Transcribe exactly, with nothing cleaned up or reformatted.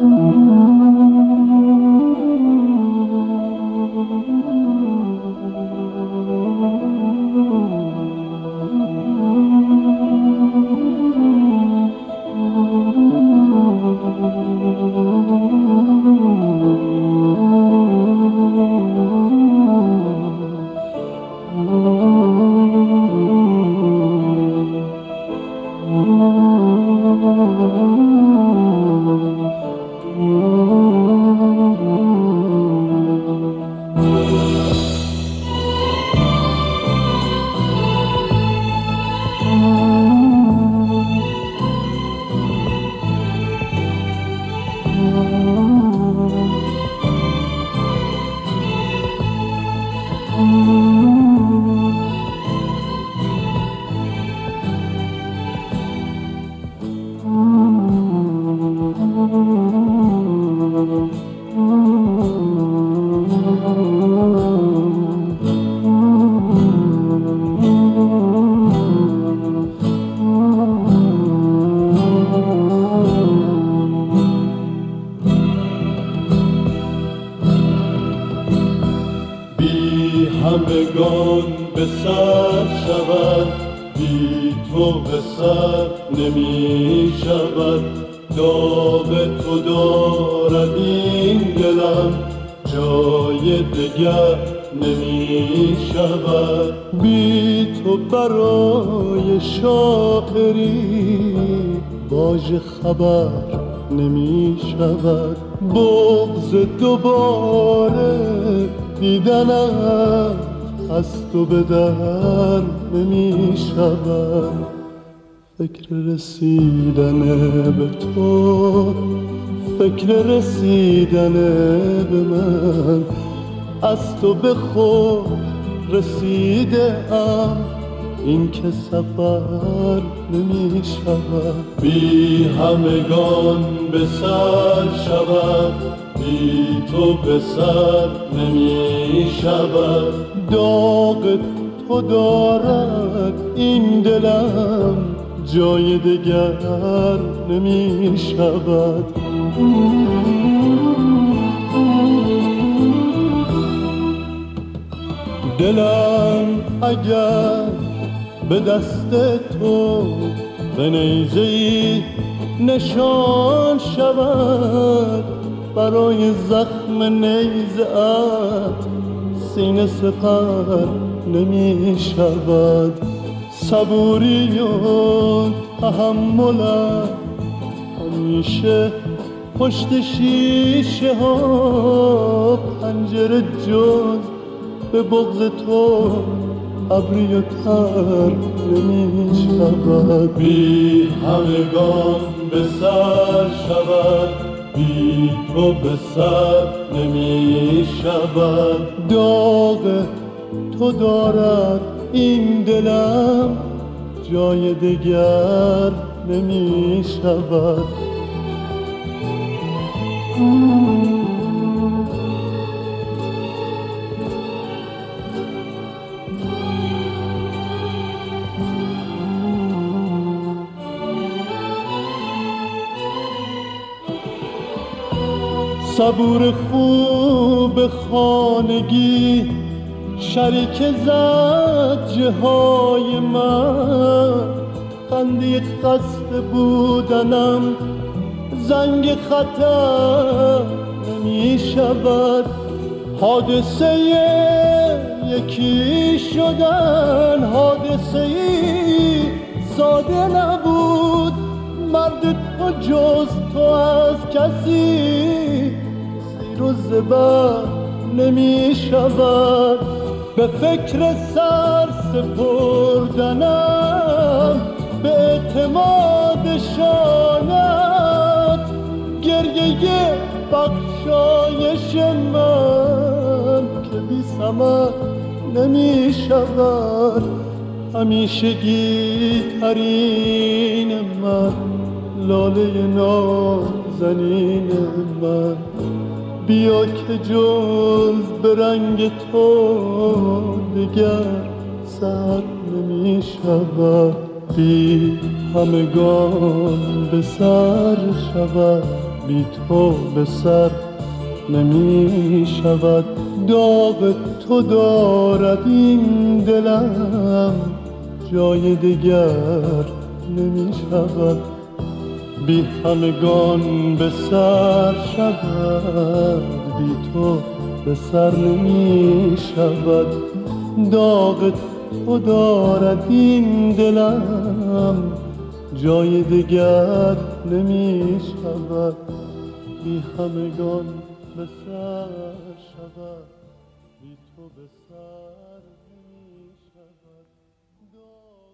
همگان به سر شود، بی تو به سر نمی شود. داغ تو دارد این دلم، جای دگر نمی شود. بی تو برای شاعری باژ خبر نمی شود. بغض دوباره دیدنم از تو به در نمی شود. فکر رسیدن به تو، فکر رسیدن به من، از تو به خود رسیده ام، این که سفر نمی شود. بی همگان به سر شود، بی تو به سر نمی شود. داغ تو دارد این دلم، جای دگر نمی شود. دلم اگر به دست تو به نیزه‌ای نشان شود، برای زخم نیزه‌ات سینه سپر نمی شود. صبوری و تحملت همیشه پشت شیشه ها، پنجره جز به بغض تو ابری و تر نمی شود. بی همگان به سر شود، بی تو به سر نمی شود. داغ تو دارد این دلم، جای دگر نمی شود. صبور خوب خانگی شریک زجه های من، خنده خسته بودنم زنگ خطر نمی شود. حادثه یکی شدن حادثه ساده نبود. مرد تو جز تو از کسی زیر و زبر نمی شود. به فکر سر سپردنم به اعتماد شانت، گریه بخشایش من که بی ثمر نمی شود. همیشگی ترین من، لاله نازنین من، بیا که جز به رنگ تو دگر سر نمی شود. بی همگان به سر شود، بی تو به سر نمی شود. داغ تو دارد این دلم، جای دگر نمی شود. بی همگان به سر شود، بی تو به سر نمی شود. داغ تو دارد این دلم، جای دگر نمی شود. بی همگان به سر شود، بی تو به سر نمی شود.